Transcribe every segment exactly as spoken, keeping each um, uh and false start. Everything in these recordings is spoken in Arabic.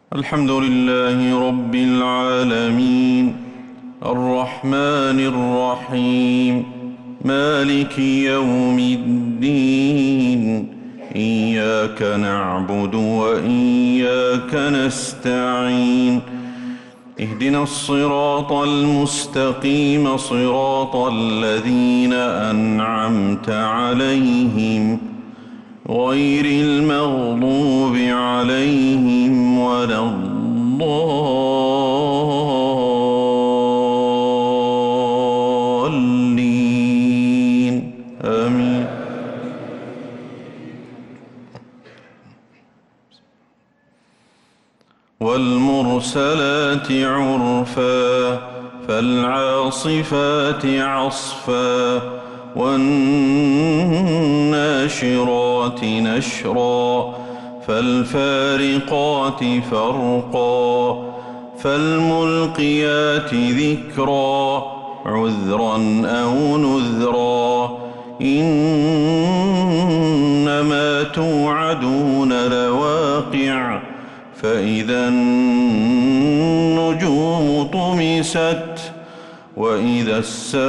الحمد لله رب العالمين الرحمن الرحيم مالك يوم الدين إياك نعبد وإياك نستعين اهدنا الصراط المستقيم صراط الذين أنعمت عليهم غير المغضوب عليهم ولا الضالين آمين. والمرسلات عرفا فالعاصفات عصفا والناشرات نشرا فالفارقات فرقا فالملقيات ذكرا عذرا أو نذرا إنما توعدون لواقع فإذا النجوم طمست وإذا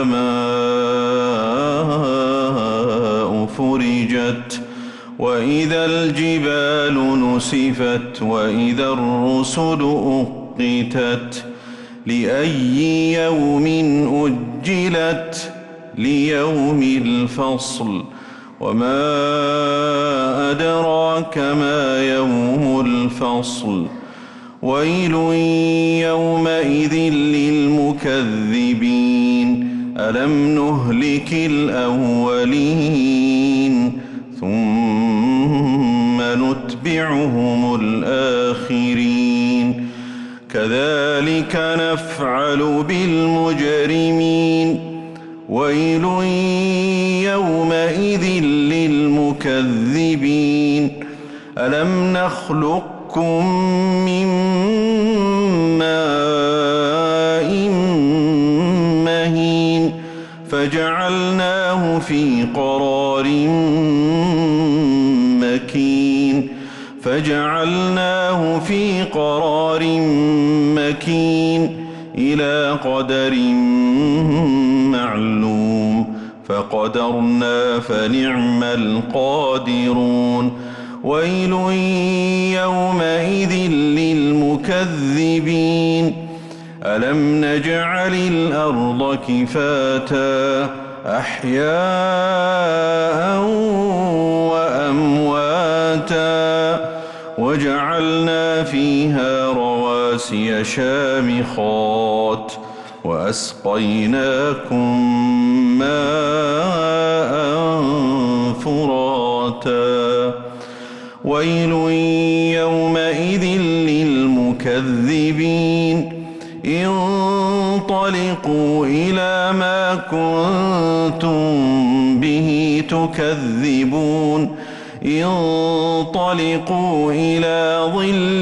السماء فرجت وإذا الجبال نسفت وإذا الرسل أقتت لأي يوم أجلت ليوم الفصل وما أدراك ما يوم الفصل ويل يومئذ للمكذبين ألم نهلك الأولين ثم نتبعهم الآخرين كذلك نفعل بالمجرمين ويل يومئذ للمكذبين ألم نخلقكم من ماء مهين فجعلناه في قرار مكين فجعلناه في قرار مكين إلى قدر معلوم فقدرنا فنعم القادرون ويل يومئذ للمكذبين ألم نجعل الأرض كفاتا أحياء وأمواتا وجعلنا فيها رواسي شامخات وأسقيناكم ماء فراتا ويل يومئذ للمكذبين انطلقوا إلى ما كنتم به تكذبون انطلقوا إلى ظل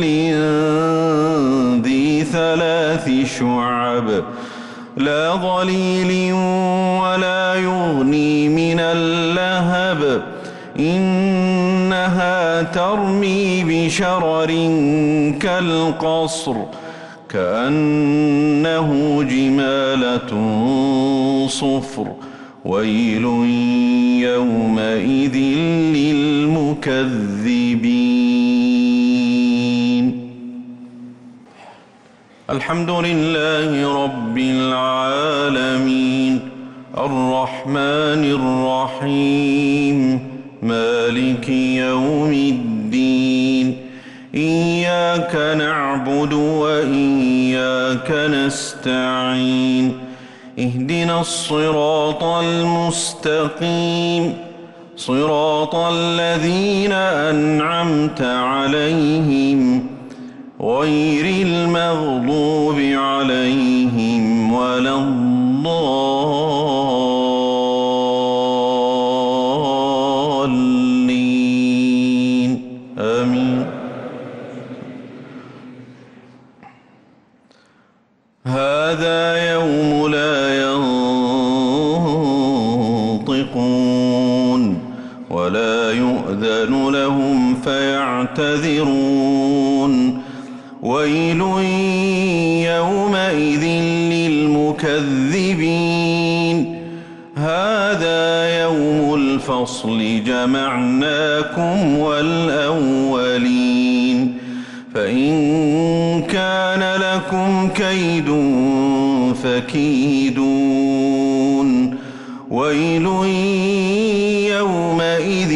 ذي ثلاث شعب لا ظليل ولا يغني من اللهب إنها ترمي بشرر كالقصر كأنه جمالة صفر ويل يومئذ للمكذبين. الحمد لله رب العالمين الرحمن الرحيم مالك يوم الدين إياك نعبد وإياك نستعين اهدنا الصراط المستقيم صراط الذين أنعمت عليهم غير المغضوب عليهم ولا الضالين آمين. هذا يوم لا ينطقون ولا يؤذن لهم فيعتذرون ويل يومئذ للمكذبين هذا يوم الفصل جمعناكم والأولين فإن كان لكم كيد فكيدون ويل يومئذ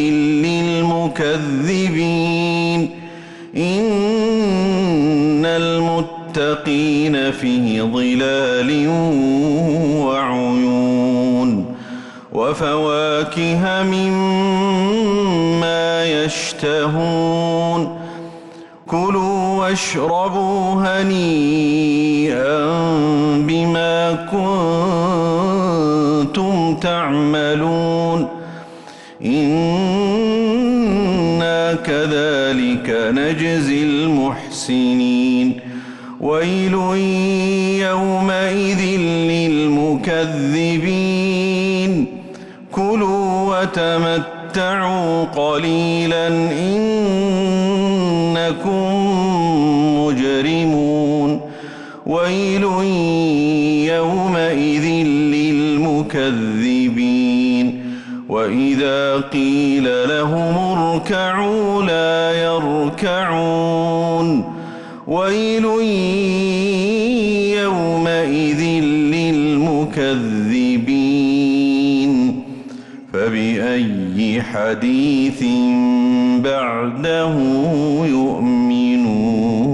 للمكذبين إن المتقين في ظلال وعيون وفواكه مما يشتهون كلوا واشربوا هنيئا بما كنتم تعملون إنا كذلك نجزي المحسنين ويل يومئذ للمكذبين كلوا وتمتعوا قليلا إنكم مجرمون ويل يومئذ للمكذبين وإذا قيل لهم اركعوا لا يركعون ويل يومئذ للمكذبين فبأي حديث بعده يؤمنون